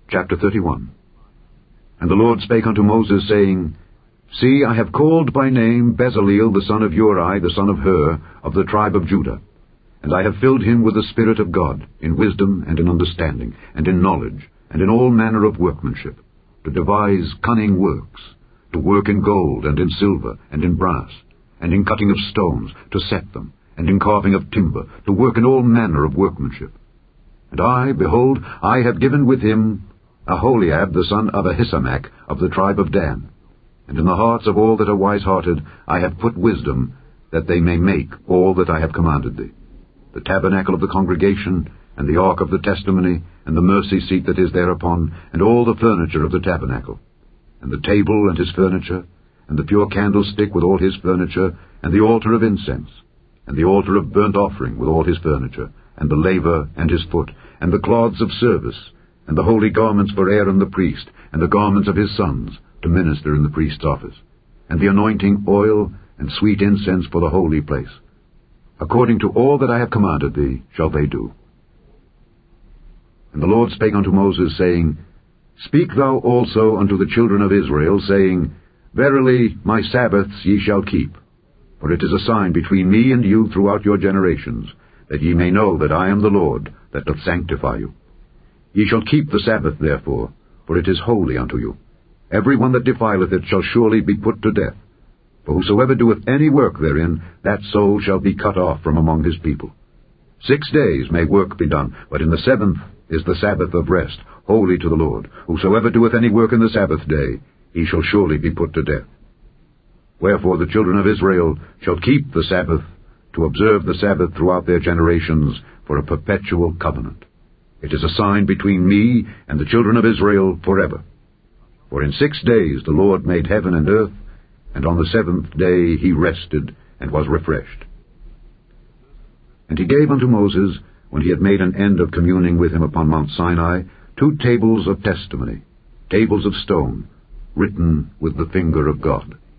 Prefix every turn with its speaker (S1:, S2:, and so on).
S1: Chapter 31. And the Lord spake unto Moses, saying, See, I have called by name Bezaleel the son of Uri, the son of Hur, of the tribe of Judah. And I have filled him with the Spirit of God, in wisdom and in understanding, and in knowledge, and in all manner of workmanship, to devise cunning works, to work in gold, and in silver, and in brass, and in cutting of stones, to set them, and in carving of timber, to work in all manner of workmanship. And I, behold, I have given with him Aholiab the son of Ahisamach, of the tribe of Dan. And in the hearts of all that are wise-hearted I have put wisdom, that they may make all that I have commanded thee: the tabernacle of the congregation, and the ark of the testimony, and the mercy seat that is thereupon, and all the furniture of the tabernacle, and the table and his furniture, and the pure candlestick with all his furniture, and the altar of incense, and the altar of burnt offering with all his furniture, and the laver and his foot, and the cloths of service, and the holy garments for Aaron the priest, and the garments of his sons, to minister in the priest's office, and the anointing oil and sweet incense for the holy place. According to all that I have commanded thee shall they do. And the Lord spake unto Moses, saying, Speak thou also unto the children of Israel, saying, Verily my Sabbaths ye shall keep, for it is a sign between me and you throughout your generations, that ye may know that I am the Lord, that doth sanctify you. Ye shall keep the Sabbath therefore, for it is holy unto you. Every one that defileth it shall surely be put to death. For whosoever doeth any work therein, that soul shall be cut off from among his people. 6 days may work be done, but in the 7th is the Sabbath of rest, holy to the Lord. Whosoever doeth any work in the Sabbath day, he shall surely be put to death. Wherefore the children of Israel shall keep the Sabbath, to observe the Sabbath throughout their generations, for a perpetual covenant. It is a sign between me and the children of Israel forever. For in 6 days the Lord made heaven and earth, and on the 7th day he rested and was refreshed. And he gave unto Moses, when he had made an end of communing with him upon Mount Sinai, 2 tables of testimony, tables of stone, written with the finger of God.